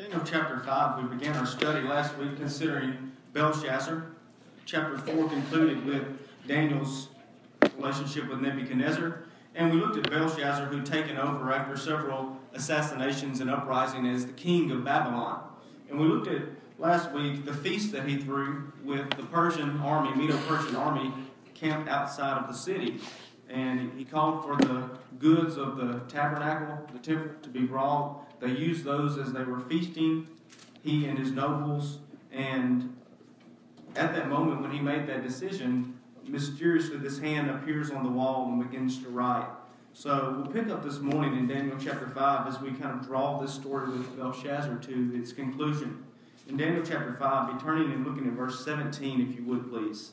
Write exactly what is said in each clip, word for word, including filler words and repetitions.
Daniel chapter five, we began our study last week considering Belshazzar. Chapter four concluded with Daniel's relationship with Nebuchadnezzar. And we looked at Belshazzar, who had taken over after several assassinations and uprising as the king of Babylon. And we looked at last week the feast that he threw with the Persian army, Medo-Persian army, camped outside of the city. And he called for the goods of the tabernacle, the temple, to be brought. They used those as they were feasting, he and his nobles. And at that moment when he made that decision, mysteriously this hand appears on the wall and begins to write. So we'll pick up this morning in Daniel chapter five as we kind of draw this story with Belshazzar to its conclusion. In Daniel chapter five, be turning and looking at verse seventeen, if you would, please.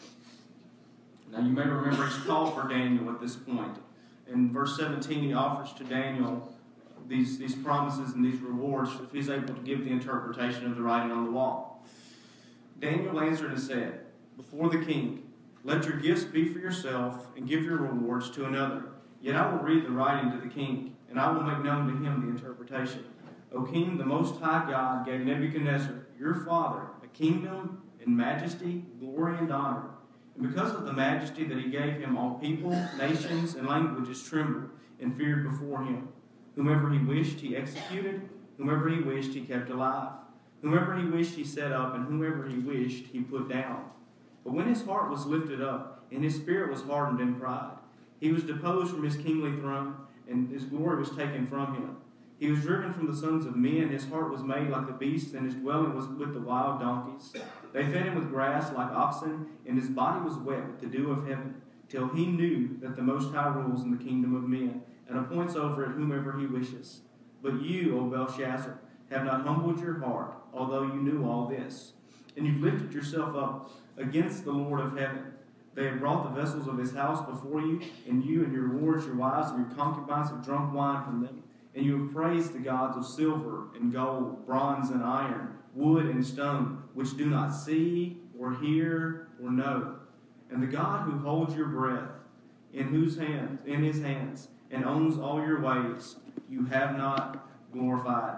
Now you may remember he's called for Daniel at this point. In verse seventeen, he offers to Daniel these, these promises and these rewards if he's able to give the interpretation of the writing on the wall. Daniel answered and said, before the king, let your gifts be for yourself, and give your rewards to another. Yet I will read the writing to the king, and I will make known to him the interpretation. O king, the Most High God gave Nebuchadnezzar, your father, a kingdom and majesty, glory and honor. And because of the majesty that he gave him, all people, nations, and languages trembled and feared before him. Whomever he wished, he executed. Whomever he wished, he kept alive. Whomever he wished, he set up, and whomever he wished, he put down. But when his heart was lifted up, and his spirit was hardened in pride, he was deposed from his kingly throne, and his glory was taken from him. He was driven from the sons of men, his heart was made like the beasts, and his dwelling was with the wild donkeys. They fed him with grass like oxen, and his body was wet with the dew of heaven, till he knew that the Most High rules in the kingdom of men, and appoints over it whomever he wishes. But you, O Belshazzar, have not humbled your heart, although you knew all this. And you've lifted yourself up against the Lord of heaven. They have brought the vessels of his house before you, and you and your lords, your wives, and your concubines have drunk wine from them. And you have praised the gods of silver and gold, bronze and iron, wood and stone, which do not see or hear or know. And the God who holds your breath in whose hands, in his hands, and owns all your ways, you have not glorified.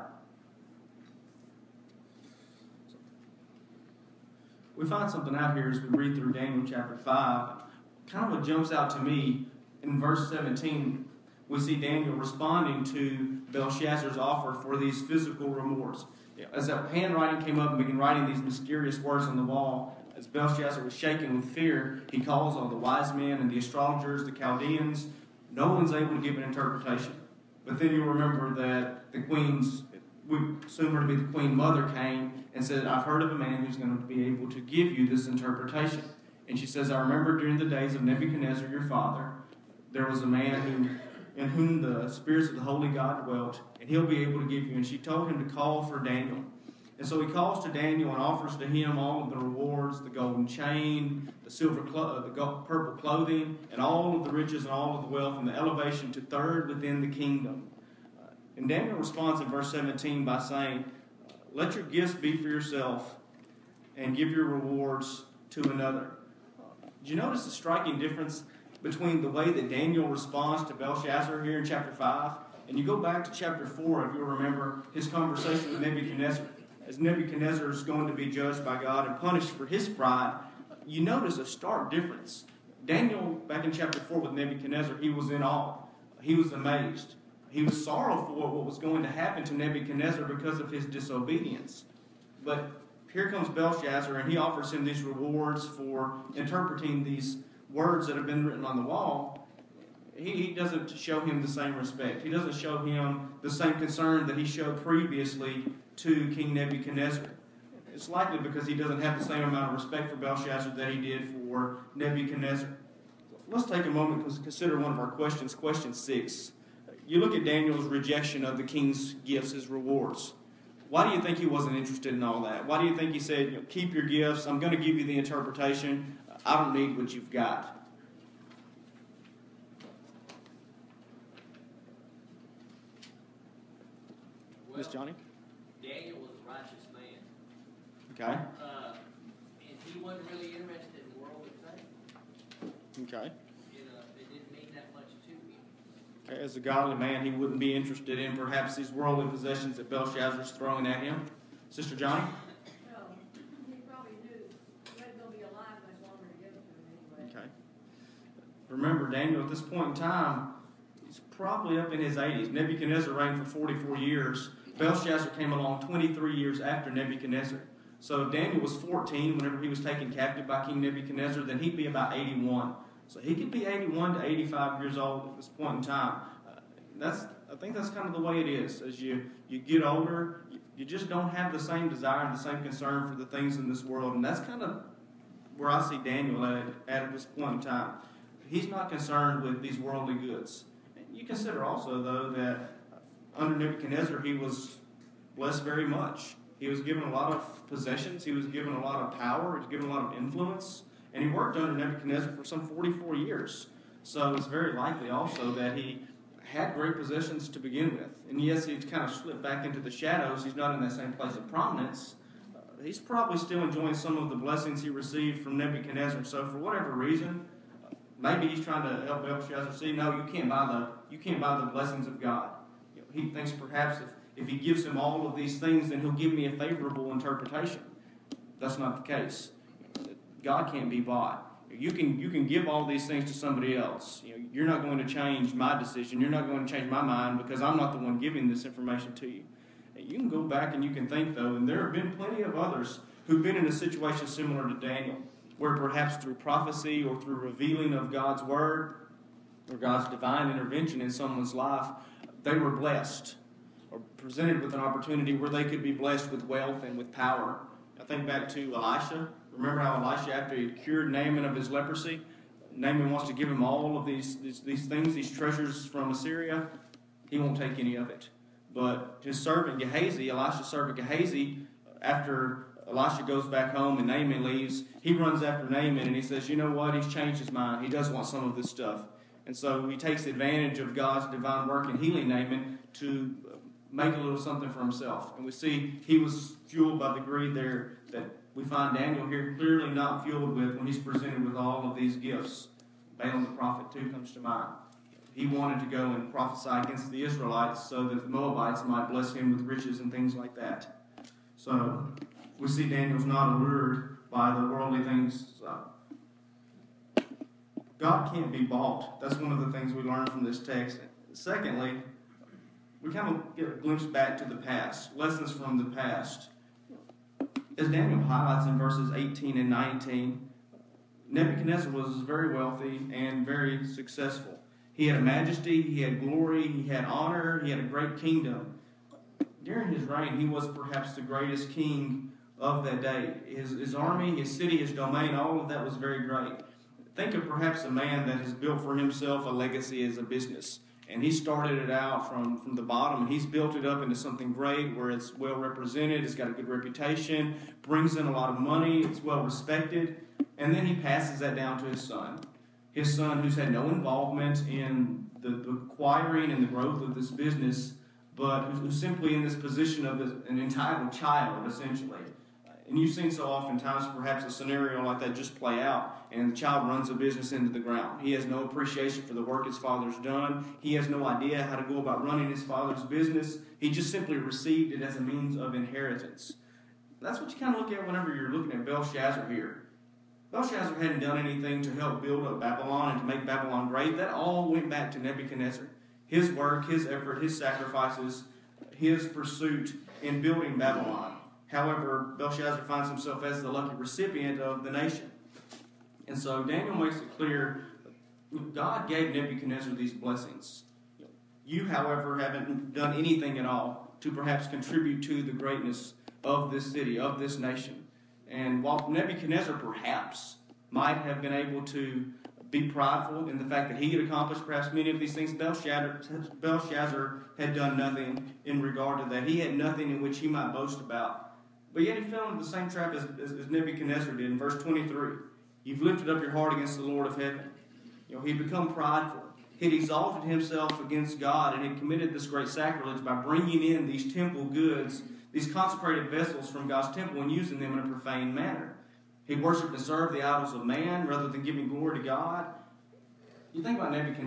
We find something out here as we read through Daniel chapter five. Kind of what jumps out to me in verse seventeen, we see Daniel responding to Belshazzar's offer for these physical rewards. As that handwriting came up and began writing these mysterious words on the wall, as Belshazzar was shaken with fear, he calls on the wise men and the astrologers, the Chaldeans. No one's able to give an interpretation. But then you'll remember that the queen's, soon to be the queen mother, came and said, I've heard of a man who's going to be able to give you this interpretation. And she says, I remember during the days of Nebuchadnezzar, your father, there was a man who, in whom the spirits of the holy God dwelt, and he'll be able to give you. And she told him to call for Daniel. And so he calls to Daniel and offers to him all of the rewards, the golden chain, the silver, clo- the gold, purple clothing, and all of the riches and all of the wealth, and the elevation to third within the kingdom. Uh, and Daniel responds in verse seventeen by saying, let your gifts be for yourself, and give your rewards to another. Uh, did you notice the striking difference between the way that Daniel responds to Belshazzar here in chapter five? And you go back to chapter four, if you'll remember his conversation with Nebuchadnezzar. As Nebuchadnezzar is going to be judged by God and punished for his pride, you notice a stark difference. Daniel, back in chapter four with Nebuchadnezzar, he was in awe. He was amazed. He was sorrowful at what was going to happen to Nebuchadnezzar because of his disobedience. But here comes Belshazzar, and he offers him these rewards for interpreting these words that have been written on the wall. He, he doesn't show him the same respect. He doesn't show him the same concern that he showed previously to King Nebuchadnezzar. It's likely because he doesn't have the same amount of respect for Belshazzar that he did for Nebuchadnezzar. Let's take a moment to consider one of our questions, question six. You look at Daniel's rejection of the king's gifts, his rewards. Why do you think he wasn't interested in all that? Why do you think he said, you know, keep your gifts, I'm going to give you the interpretation, I don't need what you've got? Well, Miss Johnny? Daniel was a righteous man. Okay. Uh, and he wasn't really interested in worldly things. Okay. You know, it didn't mean that much to him. As a godly man, he wouldn't be interested in perhaps these worldly possessions that Belshazzar's throwing at him. Sister Johnny? No, he probably knew he wasn't going to be alive much longer to give it to him anyway. Okay. Remember, Daniel, at this point in time, he's probably up in his eighties. Nebuchadnezzar reigned for forty-four years. Belshazzar came along twenty-three years after Nebuchadnezzar. So if Daniel was fourteen whenever he was taken captive by King Nebuchadnezzar, then he'd be about eighty-one. So he could be eighty-one to eighty-five years old at this point in time. Uh, that's, I think that's kind of the way it is. As you, you get older, you, you just don't have the same desire and the same concern for the things in this world. And that's kind of where I see Daniel at, at, at this point in time. He's not concerned with these worldly goods. You consider also, though, that under Nebuchadnezzar, he was blessed very much. He was given a lot of possessions. He was given a lot of power. He was given a lot of influence. And he worked under Nebuchadnezzar for some forty-four years. So it's very likely also that he had great possessions to begin with. And yes, he's kind of slipped back into the shadows. He's not in that same place of prominence. Uh, he's probably still enjoying some of the blessings he received from Nebuchadnezzar. So for whatever reason, uh, maybe he's trying to help Belshazzar see, no, you can't buy the you can't buy the blessings of God. You know, he thinks perhaps if, if he gives him all of these things, then he'll give me a favorable interpretation. That's not the case. God can't be bought. You can you can give all these things to somebody else. You know, you're not going to change my decision. You're not going to change my mind because I'm not the one giving this information to you. You can go back and you can think, though, and there have been plenty of others who've been in a situation similar to Daniel, where perhaps through prophecy or through revealing of God's word or God's divine intervention in someone's life, they were blessed or presented with an opportunity where they could be blessed with wealth and with power. I think back to Elisha. Remember how Elisha, after he cured Naaman of his leprosy, Naaman wants to give him all of these, these, these things, these treasures from Assyria. He won't take any of it. But his servant Gehazi, Elisha's servant Gehazi, after Elisha goes back home and Naaman leaves, he runs after Naaman and he says, you know what, he's changed his mind. He does want some of this stuff. And so he takes advantage of God's divine work in healing Naaman to make a little something for himself. And we see he was fueled by the greed there that we find Daniel here clearly not fueled with when he's presented with all of these gifts. Balaam the prophet, too, comes to mind. He wanted to go and prophesy against the Israelites so that the Moabites might bless him with riches and things like that. So we see Daniel's not allured by the worldly things. So God can't be bought. That's one of the things we learn from this text. Secondly, we kind of get a glimpse back to the past, lessons from the past. As Daniel highlights in verses eighteen and nineteen, Nebuchadnezzar was very wealthy and very successful. He had a majesty, he had glory, he had honor, he had a great kingdom. During his reign, he was perhaps the greatest king of that day. His, his army, his city, his domain, all of that was very great. Think of perhaps a man that has built for himself a legacy as a business. And he started it out from, from the bottom, and he's built it up into something great where it's well represented, it's got a good reputation, brings in a lot of money, it's well respected, and then he passes that down to his son. His son, who's had no involvement in the, the acquiring and the growth of this business, but who's, who's simply in this position of an entitled child, essentially. And you've seen so oftentimes perhaps a scenario like that just play out, and the child runs a business into the ground. He has no appreciation for the work his father's done. He has no idea how to go about running his father's business. He just simply received it as a means of inheritance. That's what you kind of look at whenever you're looking at Belshazzar here. Belshazzar hadn't done anything to help build up Babylon and to make Babylon great. That all went back to Nebuchadnezzar. His work, his effort, his sacrifices, his pursuit in building Babylon. However, Belshazzar finds himself as the lucky recipient of the nation. And so Daniel makes it clear God gave Nebuchadnezzar these blessings. You, however, haven't done anything at all to perhaps contribute to the greatness of this city, of this nation. And while Nebuchadnezzar perhaps might have been able to be prideful in the fact that he had accomplished perhaps many of these things, Belshazzar, Belshazzar had done nothing in regard to that. He had nothing in which he might boast about. But yet he fell into the same trap as, as, as Nebuchadnezzar did in verse twenty-three. You've lifted up your heart against the Lord of heaven. You know, he'd become prideful. He'd exalted himself against God and had committed this great sacrilege by bringing in these temple goods, these consecrated vessels from God's temple and using them in a profane manner. He worshipped and served the idols of man rather than giving glory to God. You think about Nebuchadnezzar.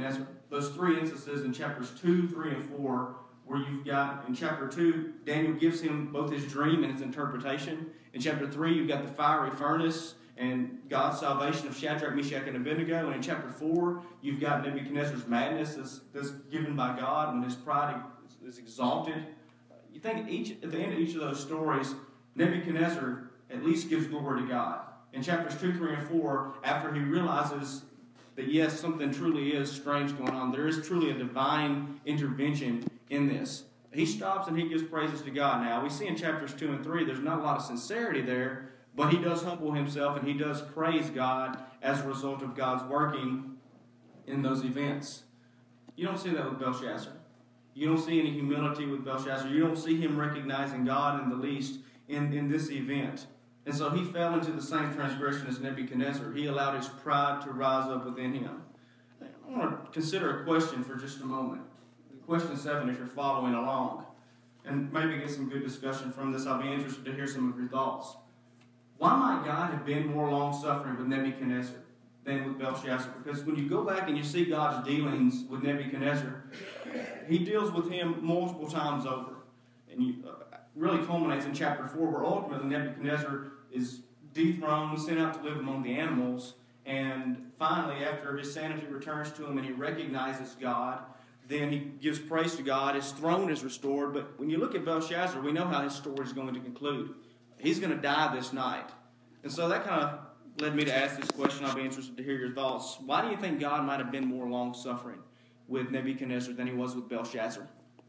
those three instances in chapters two, three, and four, where you've got, in chapter two, Daniel gives him both his dream and his interpretation. In chapter three, you've got the fiery furnace and God's salvation of Shadrach, Meshach, and Abednego. And in chapter four, you've got Nebuchadnezzar's madness that's, that's given by God when his pride is exalted. You think at, each, at the end of each of those stories, Nebuchadnezzar at least gives glory to God. In chapters two, three, and four, after he realizes that yes, something truly is strange going on, there is truly a divine intervention in this, he stops and he gives praises to God. Now, we see in chapters two and three, there's not a lot of sincerity there, but he does humble himself and he does praise God as a result of God's working in those events. You don't see that with Belshazzar. You don't see any humility with Belshazzar. You don't see him recognizing God in the least in, in this event. And so he fell into the same transgression as Nebuchadnezzar. He allowed his pride to rise up within him. I want to consider a question for just a moment. Question seven, if you're following along, and maybe get some good discussion from this. I'll be interested to hear some of your thoughts. Why might God have been more long-suffering with Nebuchadnezzar than with Belshazzar? Because when you go back and you see God's dealings with Nebuchadnezzar, he deals with him multiple times over. And you, uh, really culminates in chapter four, where ultimately Nebuchadnezzar is dethroned, sent out to live among the animals, and finally, after his sanity returns to him and he recognizes God, then he gives praise to God. His throne is restored. But when you look at Belshazzar, we know how his story is going to conclude. He's going to die this night. And so that kind of led me to ask this question. I'll be interested to hear your thoughts. Why do you think God might have been more long-suffering with Nebuchadnezzar than he was with Belshazzar?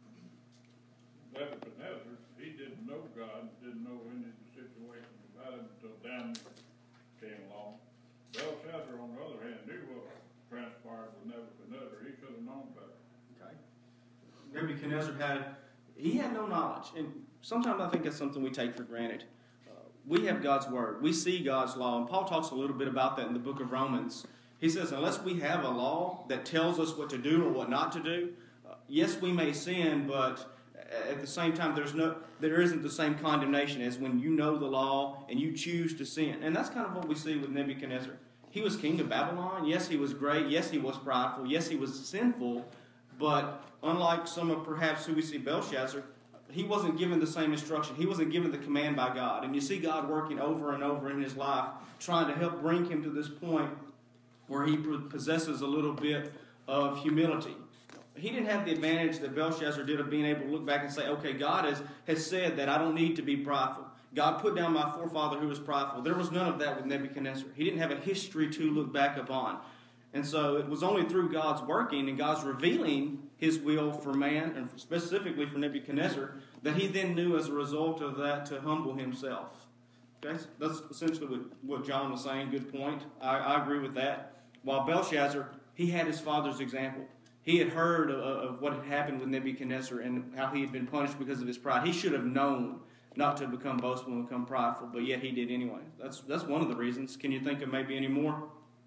Nebuchadnezzar, he didn't know God, didn't know any of the situations about him until Daniel came along. Belshazzar, on the other hand, knew what transpired with Nebuchadnezzar. He should have known better. Nebuchadnezzar had, he had no knowledge. And sometimes I think that's something we take for granted. Uh, we have God's word. We see God's law. And Paul talks a little bit about that in the book of Romans. He says, unless we have a law that tells us what to do or what not to do, uh, yes, we may sin, but at the same time, there's no, there isn't the same condemnation as when you know the law and you choose to sin. And that's kind of what we see with Nebuchadnezzar. He was king of Babylon. Yes, he was great. Yes, he was prideful. Yes, he was sinful. But unlike some of perhaps who we see Belshazzar, he wasn't given the same instruction. He wasn't given the command by God. And you see God working over and over in his life, trying to help bring him to this point where he possesses a little bit of humility. He didn't have the advantage that Belshazzar did of being able to look back and say, okay, God has, has said that I don't need to be prideful. God put down my forefather who was prideful. There was none of that with Nebuchadnezzar. He didn't have a history to look back upon. And so it was only through God's working and God's revealing his will for man, and specifically for Nebuchadnezzar, that he then knew as a result of that to humble himself. Okay, so that's essentially what, what John was saying. Good point. I, I agree with that. While Belshazzar, he had his father's example. He had heard of, of what had happened with Nebuchadnezzar and how he had been punished because of his pride. He should have known not to become boastful and become prideful, but yet he did anyway. That's, that's one of the reasons. Can you think of maybe any more?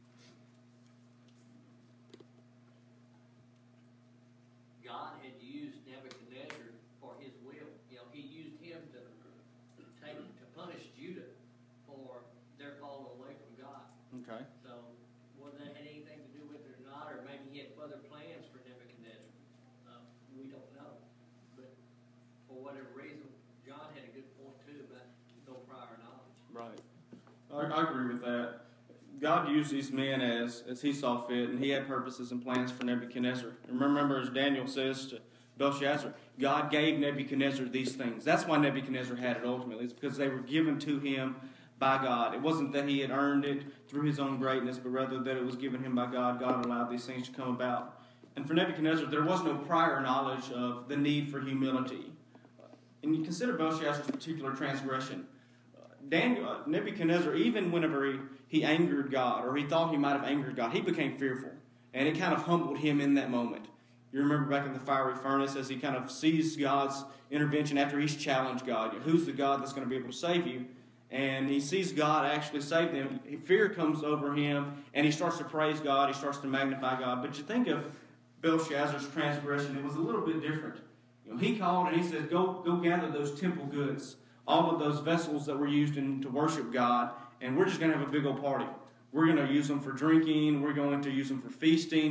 Okay. So, whether that had anything to do with it or not, or maybe he had further plans for Nebuchadnezzar, uh, we don't know. But for whatever reason, John had a good point too about no prior knowledge. Right. I, I agree with that. God used these men as, as he saw fit, and he had purposes and plans for Nebuchadnezzar. And remember, as Daniel says to Belshazzar, God gave Nebuchadnezzar these things. That's why Nebuchadnezzar had it ultimately. It's because they were given to him by God. It wasn't that he had earned it through his own greatness, but rather that it was given him by God. God allowed these things to come about. And for Nebuchadnezzar, there was no prior knowledge of the need for humility. And you consider Belshazzar's particular transgression. Daniel, uh, Nebuchadnezzar, even whenever he, he angered God, or he thought he might have angered God, he became fearful. And it kind of humbled him in that moment. You remember back in the fiery furnace as he kind of sees God's intervention after he's challenged God. Who's the God that's going to be able to save you? And he sees God actually save them. Fear comes over him, and he starts to praise God. He starts to magnify God. But you think of Belshazzar's transgression, it was a little bit different. You know, he called and he said, go, go gather those temple goods, all of those vessels that were used in, to worship God, and we're just going to have a big old party. We're going to use them for drinking. We're going to use them for feasting.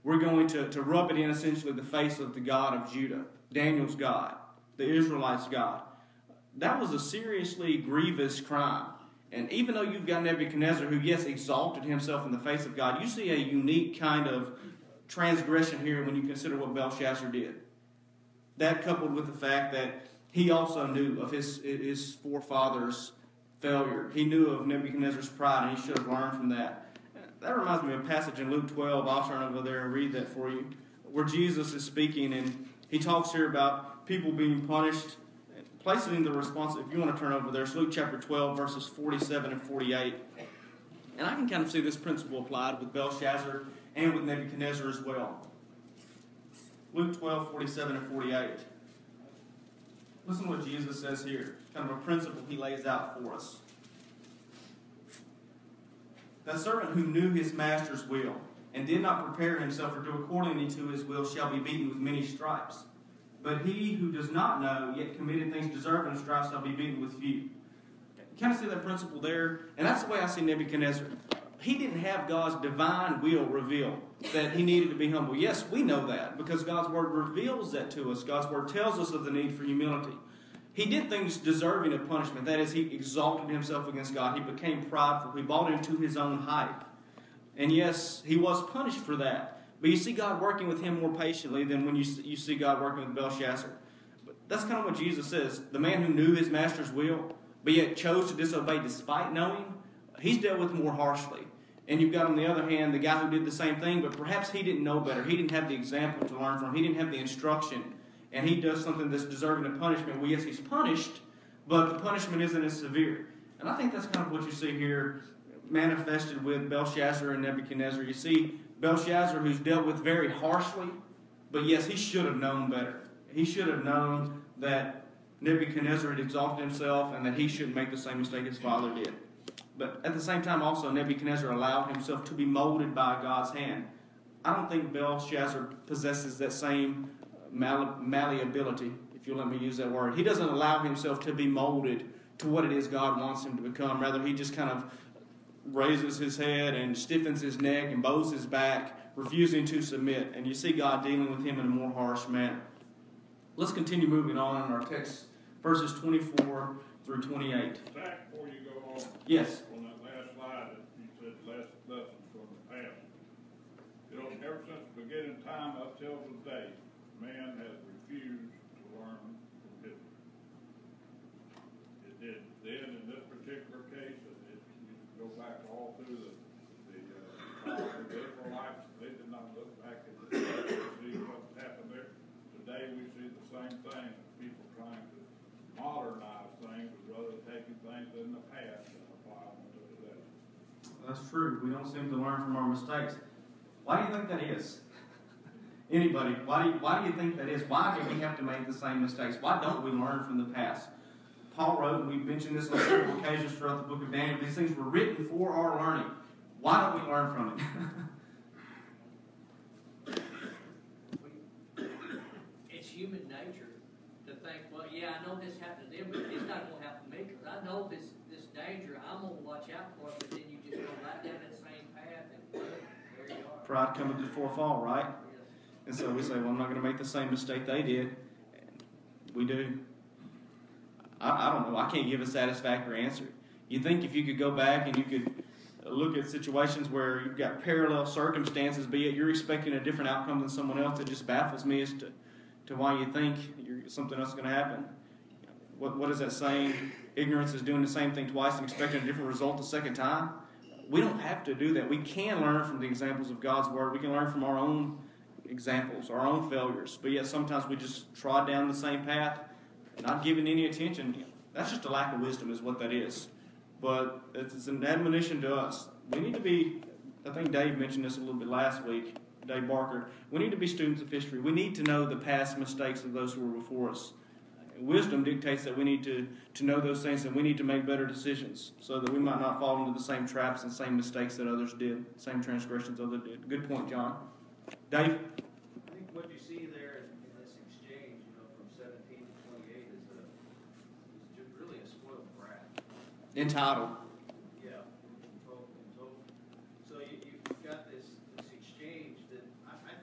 we're going to, to rub it in essentially the face of the God of Judah, Daniel's God, the Israelites' God. That was a seriously grievous crime. And even though you've got Nebuchadnezzar, who, yes, exalted himself in the face of God, you see a unique kind of transgression here when you consider what Belshazzar did. That coupled with the fact that he also knew of his, his forefathers' failure. He knew of Nebuchadnezzar's pride, and he should have learned from that. That reminds me of a passage in Luke twelve. I'll turn over there and read that for you, where Jesus is speaking, and he talks here about people being punished, placing the response. If you want to turn over there, it's Luke chapter twelve, verses forty-seven and forty-eight. And I can kind of see this principle applied with Belshazzar and with Nebuchadnezzar as well. Luke twelve, forty-seven and forty-eight. Listen to what Jesus says here. Kind of a principle he lays out for us. That servant who knew his master's will and did not prepare himself or do accordingly to his will shall be beaten with many stripes. But he who does not know, yet committed things deserving of stripes, shall be beaten with few. You kind of see that principle there? And that's the way I see Nebuchadnezzar. He didn't have God's divine will revealed that he needed to be humble. Yes, we know that because God's word reveals that to us. God's word tells us of the need for humility. He did things deserving of punishment. That is, he exalted himself against God. He became prideful. He bought into his own hype. And yes, he was punished for that. But you see God working with him more patiently than when you you see God working with Belshazzar. But that's kind of what Jesus says. The man who knew his master's will, but yet chose to disobey despite knowing, he's dealt with more harshly. And you've got, on the other hand, the guy who did the same thing, but perhaps he didn't know better. He didn't have the example to learn from. He didn't have the instruction. And he does something that's deserving of punishment. Well, yes, he's punished, but the punishment isn't as severe. And I think that's kind of what you see here manifested with Belshazzar and Nebuchadnezzar. You see Belshazzar, who's dealt with very harshly, but yes, he should have known better. He should have known that Nebuchadnezzar had exalted himself and that he shouldn't make the same mistake his father did. But at the same time, also, Nebuchadnezzar allowed himself to be molded by God's hand. I don't think Belshazzar possesses that same Mall- malleability, if you'll let me use that word. He doesn't allow himself to be molded to what it is God wants him to become. Rather, he just kind of raises his head and stiffens his neck and bows his back, refusing to submit. And you see God dealing with him in a more harsh manner. Let's continue moving on in our text, verses twenty-four through twenty-eight. Zach, before you go on, yes. On that last slide, that you said last lessons from the past. You know, ever since the beginning of time up till today, man has refused to learn from history. It did then in this particular case, it, it, you go back all through the, the, uh, the Israelites, they did not look back at the past to see what happened there. Today we see the same thing, people trying to modernize things rather than taking things in the past and applying them to today. That's true. We don't seem to learn from our mistakes. Why do you think that is? Anybody, why do, you, why do you think that is? Why do we have to make the same mistakes? Why don't we learn from the past? Paul wrote, and we've mentioned this on several occasions throughout the book of Daniel, these things were written for our learning. Why don't we learn from it? It's human nature to think, well, yeah, I know this happened to them, but it's not going to happen to me because I know this, this danger. I'm going to watch out for it, but then you just go right down that same path and there you are. Pride cometh before a fall, right? And so we say, well, I'm not going to make the same mistake they did. And we do. I, I don't know. I can't give a satisfactory answer. You think if you could go back and you could look at situations where you've got parallel circumstances, be it you're expecting a different outcome than someone else, it just baffles me as to, to why you think you're, something else is going to happen. What, what is that saying? Ignorance is doing the same thing twice and expecting a different result the second time. We don't have to do that. We can learn from the examples of God's Word. We can learn from our own examples, our own failures, but yet sometimes we just trod down the same path, not giving any attention. That's just a lack of wisdom is what that is. But it's an admonition to us. We need to be, I think Dave mentioned this a little bit last week, Dave Barker, we need to be students of history. We need to know the past mistakes of those who were before us. Wisdom dictates that we need to, to know those things and we need to make better decisions so that we might not fall into the same traps and same mistakes that others did, same transgressions others did. Good point, John. Dave? I think what you see there in, in this exchange, you know, from seventeen to twenty-eight is a is just really a spoiled brat. Entitled. Yeah, in total. In total. So you, you've got this this exchange that I, I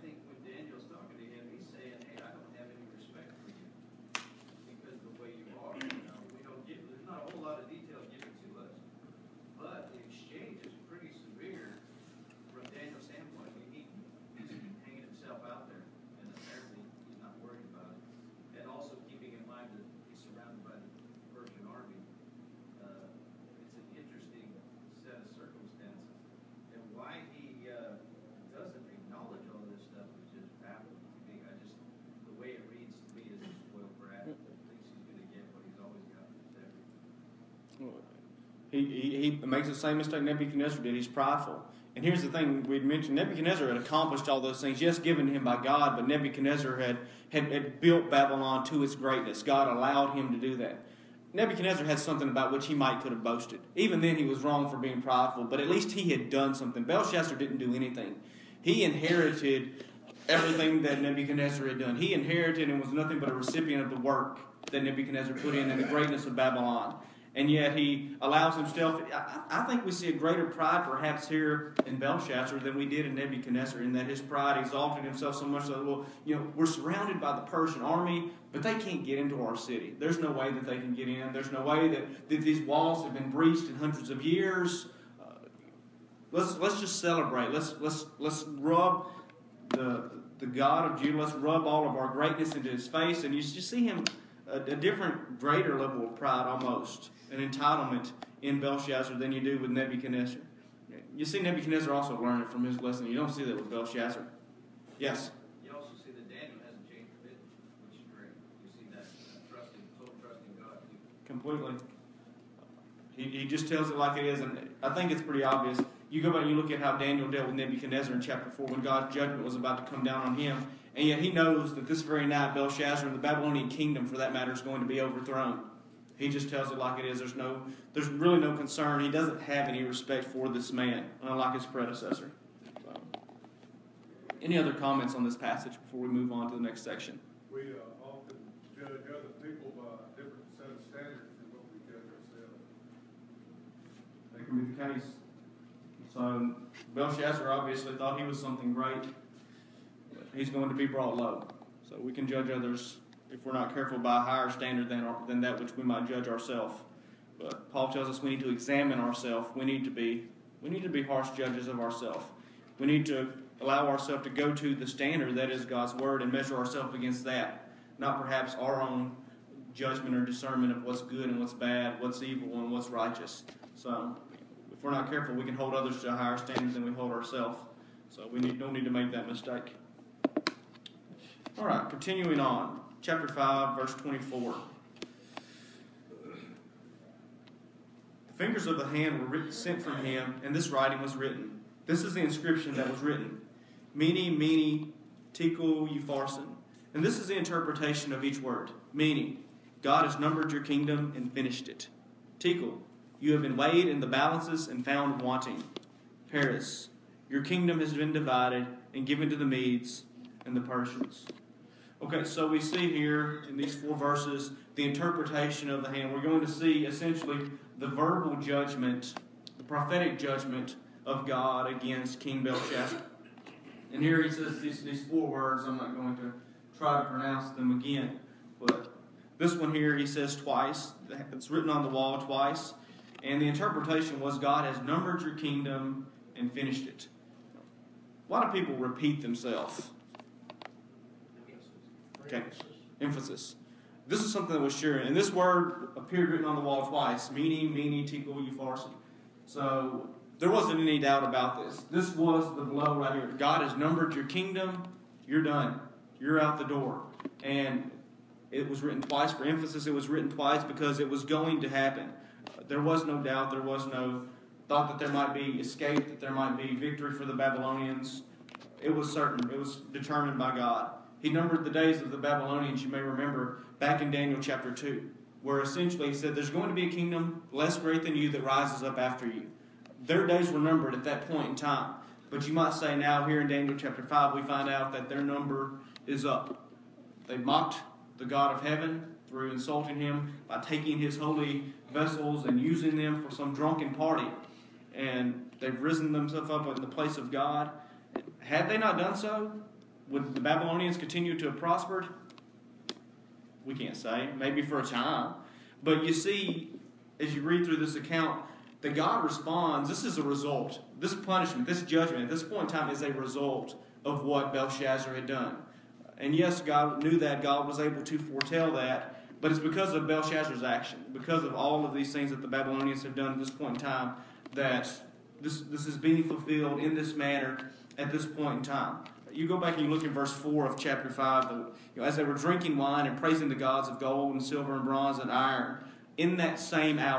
He, he, he makes the same mistake Nebuchadnezzar did. He's prideful. And here's the thing we'd mentioned. Nebuchadnezzar had accomplished all those things, yes, given to him by God, but Nebuchadnezzar had, had, had built Babylon to its greatness. God allowed him to do that. Nebuchadnezzar had something about which he might could have boasted. Even then he was wrong for being prideful, but at least he had done something. Belshazzar didn't do anything. He inherited everything that Nebuchadnezzar had done. He inherited and was nothing but a recipient of the work that Nebuchadnezzar put in and the greatness of Babylon. And yet he allows himself, I, I think we see a greater pride perhaps here in Belshazzar than we did in Nebuchadnezzar, in that his pride exalted himself so much that, well, you know, we're surrounded by the Persian army, but they can't get into our city. There's no way that they can get in. There's no way that, that these walls have been breached in hundreds of years. Uh, let's let's just celebrate. Let's let's let's rub the the God of Judah. Let's rub all of our greatness into his face, and you just see him a, a different, greater level of pride almost. An entitlement in Belshazzar than you do with Nebuchadnezzar. You see Nebuchadnezzar also learn it from his lesson. You don't see that with Belshazzar. Yes? You also see that Daniel hasn't changed a bit, which is great. You see that uh, trusting, total trust in God too. Completely. He, he just tells it like it is, and I think it's pretty obvious. You go back and you look at how Daniel dealt with Nebuchadnezzar in chapter four when God's judgment was about to come down on him, and yet he knows that this very night Belshazzar and the Babylonian kingdom, for that matter, is going to be overthrown. He just tells it like it is. There's no, there's really no concern. He doesn't have any respect for this man, unlike his predecessor. So, any other comments on this passage before we move on to the next section? We uh, often judge other people by a different set of standards than what we judge ourselves. That can be the case. So Belshazzar obviously thought he was something great. He's going to be brought low. So we can judge others, if we're not careful, by a higher standard than, our, than that which we might judge ourselves. But Paul tells us we need to examine ourselves. We need to be we need to be harsh judges of ourselves. We need to allow ourselves to go to the standard that is God's Word and measure ourselves against that, not perhaps our own judgment or discernment of what's good and what's bad, what's evil and what's righteous. So if we're not careful, we can hold others to a higher standard than we hold ourselves. So we need, don't need to make that mistake. All right, continuing on. Chapter five, verse twenty-four. The fingers of the hand were written, sent from him, and this writing was written. This is the inscription that was written. Mene, mene, tekel, upharsin. And this is the interpretation of each word. Meaning, God has numbered your kingdom and finished it. Tekel, you have been weighed in the balances and found wanting. Peres, your kingdom has been divided and given to the Medes and the Persians. Okay, so we see here in these four verses the interpretation of the hand. We're going to see essentially the verbal judgment, the prophetic judgment of God against King Belshazzar. And here he says these, these four words. I'm not going to try to pronounce them again, but this one here he says twice. It's written on the wall twice. And the interpretation was God has numbered your kingdom and finished it. A lot of people repeat themselves. Okay, emphasis. This is something that was sure. And this word appeared written on the wall twice. Mene, mene, tekel, upharsin. So there wasn't any doubt about this. This was the blow right here. God has numbered your kingdom. You're done. You're out the door. And it was written twice for emphasis. It was written twice because it was going to happen. There was no doubt. There was no thought that there might be escape, that there might be victory for the Babylonians. It was certain. It was determined by God. He numbered the days of the Babylonians, you may remember, back in Daniel chapter two, where essentially he said, there's going to be a kingdom less great than you that rises up after you. Their days were numbered at that point in time. But you might say now here in Daniel chapter five, we find out that their number is up. They mocked the God of heaven through insulting him by taking his holy vessels and using them for some drunken party. And they've risen themselves up in the place of God. Had they not done so, would the Babylonians continue to have prospered? We can't say. Maybe for a time. But you see, as you read through this account, that God responds. This is a result. This punishment, this judgment, at this point in time is a result of what Belshazzar had done. And yes, God knew that. God was able to foretell that. But it's because of Belshazzar's action, because of all of these things that the Babylonians have done at this point in time, that this, this is being fulfilled in this manner at this point in time. You go back and you look in verse four of chapter five. The, you know, as they were drinking wine and praising the gods of gold and silver and bronze and iron, in that same hour,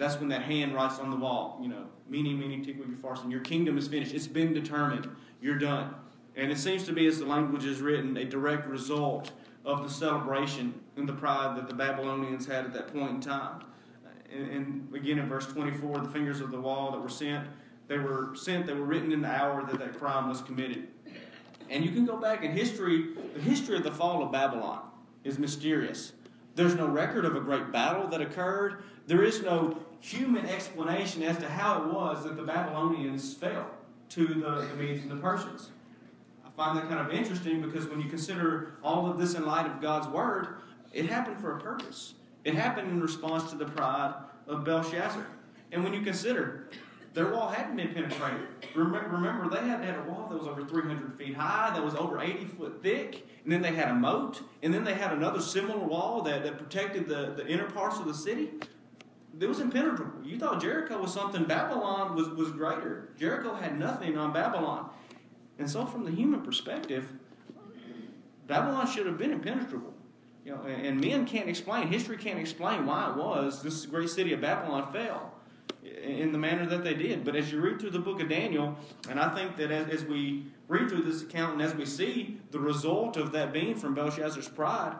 that's when that hand writes on the wall, you know, meaning, meaning, tickle your farson. Your kingdom is finished. It's been determined. You're done. And it seems to be, as the language is written, a direct result of the celebration and the pride that the Babylonians had at that point in time. And, and again, in verse twenty-four, the fingers of the wall that were sent, they were sent, they were written in the hour that that crime was committed. And you can go back in history. The history of the fall of Babylon is mysterious. There's no record of a great battle that occurred. There is no human explanation as to how it was that the Babylonians fell to the, the Medes and the Persians. I find that kind of interesting because when you consider all of this in light of God's Word, it happened for a purpose. It happened in response to the pride of Belshazzar. And when you consider, their wall hadn't been penetrated. Remember, they had had a wall that was over three hundred feet high, that was over eighty foot thick, and then they had a moat, and then they had another similar wall that, that protected the, the inner parts of the city. It was impenetrable. You thought Jericho was something. Babylon was, was greater. Jericho had nothing on Babylon. And so from the human perspective, Babylon should have been impenetrable. You know, and, and men can't explain, history can't explain why it was this great city of Babylon fell in the manner that they did. But as you read through the book of Daniel, and I think that as, as we read through this account and as we see the result of that being from Belshazzar's pride,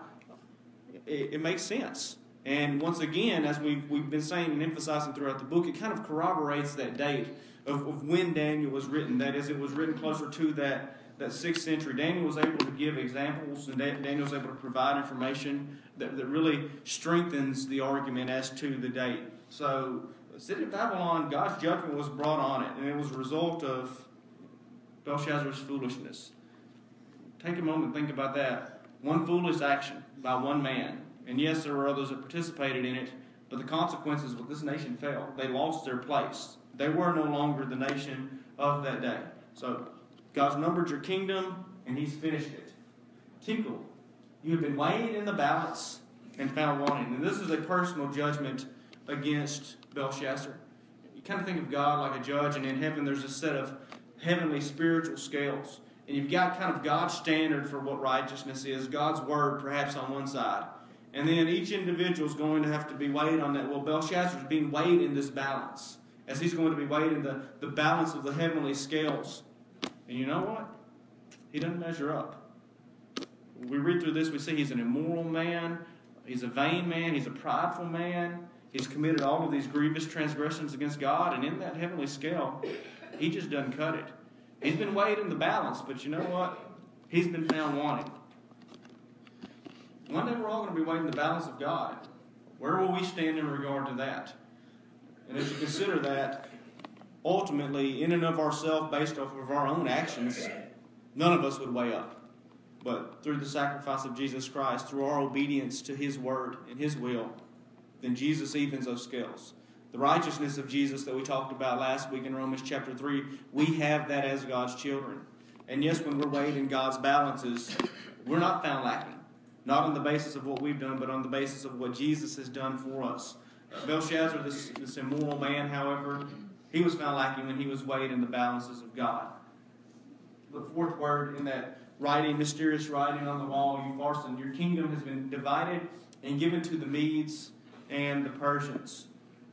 it, it makes sense. And once again, as we've, we've been saying and emphasizing throughout the book, it kind of corroborates that date of, of when Daniel was written. That is, it was written closer to that, that sixth century. Daniel was able to give examples, and Daniel was able to provide information that, that really strengthens the argument as to the date. So, the city of Babylon, God's judgment was brought on it, and it was a result of Belshazzar's foolishness. Take a moment and think about that. One foolish action by one man. And yes, there were others that participated in it, but the consequences was this nation fell. They lost their place. They were no longer the nation of that day. So, God's numbered your kingdom, and He's finished it. Tickle, you have been weighed in the balance and found wanting. And this is a personal judgment against Belshazzar. You kind of think of God like a judge, and in heaven there's a set of heavenly spiritual scales. And you've got kind of God's standard for what righteousness is, God's word perhaps on one side. And then each individual is going to have to be weighed on that. Well, Belshazzar is being weighed in this balance, as he's going to be weighed in the, the balance of the heavenly scales. And you know what? He doesn't measure up. We read through this, we see he's an immoral man, he's a vain man, he's a prideful man. He's committed all of these grievous transgressions against God, and in that heavenly scale, he just doesn't cut it. He's been weighed in the balance, but you know what? He's been found wanting. One day we're all going to be weighed in the balance of God. Where will we stand in regard to that? And as you consider that, ultimately, in and of ourselves, based off of our own actions, none of us would weigh up. But through the sacrifice of Jesus Christ, through our obedience to His word and His will, then Jesus evens those scales. The righteousness of Jesus that we talked about last week in Romans chapter three, we have that as God's children. And yes, when we're weighed in God's balances, we're not found lacking. Not on the basis of what we've done, but on the basis of what Jesus has done for us. Uh, Belshazzar, this, this immoral man, however, he was found lacking when he was weighed in the balances of God. The fourth word in that writing, mysterious writing on the wall, Upharsin, your kingdom has been divided and given to the Medes and the Persians.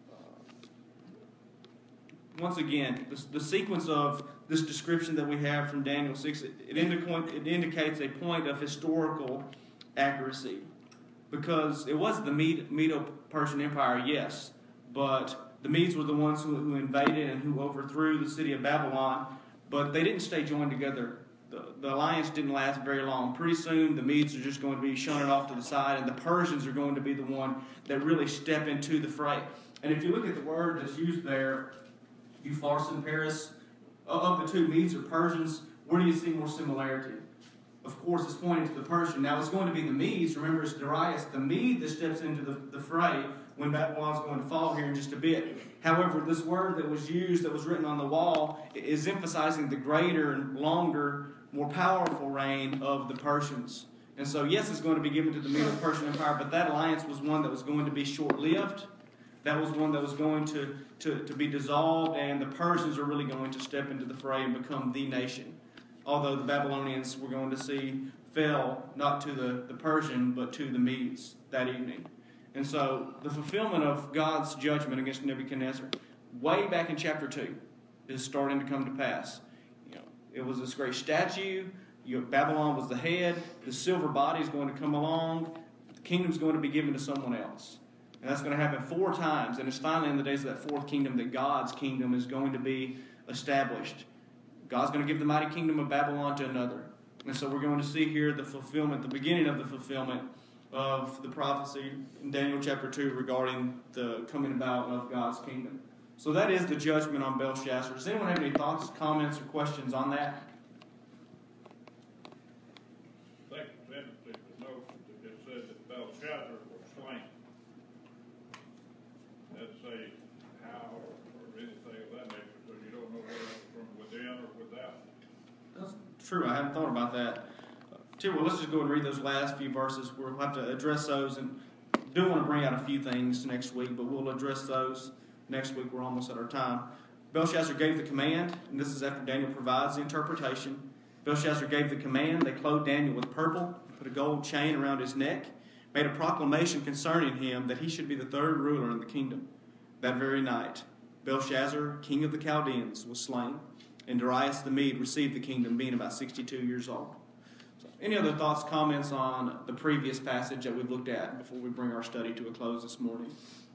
Once again, the, the sequence of this description that we have from Daniel six, it, it, indica- it indicates a point of historical accuracy. Because it was the Mede- Medo-Persian Empire, yes, but the Medes were the ones who, who invaded and who overthrew the city of Babylon, but they didn't stay joined together. The, the alliance didn't last very long. Pretty soon, the Medes are just going to be shunted off to the side, and the Persians are going to be the one that really step into the fray. And if you look at the word that's used there, Upharsin, Paris, of the two, Medes or Persians, where do you see more similarity? Of course, it's pointing to the Persian. Now, it's going to be the Medes. Remember, it's Darius, the Mede, that steps into the, the fray when Babylon's going to fall here in just a bit. However, this word that was used, that was written on the wall, is emphasizing the greater and longer, more powerful reign of the Persians. And so, yes, it's going to be given to the Medo-Persian Empire, but that alliance was one that was going to be short-lived. That was one that was going to, to, to be dissolved, and the Persians are really going to step into the fray and become the nation. Although the Babylonians, we're going to see, fell not to the, the Persian, but to the Medes that evening. And so the fulfillment of God's judgment against Nebuchadnezzar, way back in chapter two, is starting to come to pass. You know, it was this great statue. You know, Babylon was the head. The silver body is going to come along. The kingdom is going to be given to someone else. And that's going to happen four times. And it's finally in the days of that fourth kingdom that God's kingdom is going to be established. God's going to give the mighty kingdom of Babylon to another. And so we're going to see here the fulfillment, the beginning of the fulfillment of the prophecy in Daniel chapter two regarding the coming about of God's kingdom. So that is the judgment on Belshazzar. Does anyone have any thoughts, comments, or questions on that? I think it's interesting to note that it said that Belshazzar was slain. Let's say how or, or anything of that nature, so you don't know whether it's from within or without. That's true. I hadn't thought about that. Too, well, let's just go and read those last few verses. We'll have to address those, and do want to bring out a few things next week, but we'll address those next week. We're almost at our time. Belshazzar gave the command, and this is after Daniel provides the interpretation. Belshazzar gave the command. They clothed Daniel with purple, put a gold chain around his neck, made a proclamation concerning him that he should be the third ruler in the kingdom. That very night, Belshazzar, king of the Chaldeans, was slain, and Darius the Mede received the kingdom, being about sixty-two years old. So, any other thoughts, comments on the previous passage that we've looked at before we bring our study to a close this morning?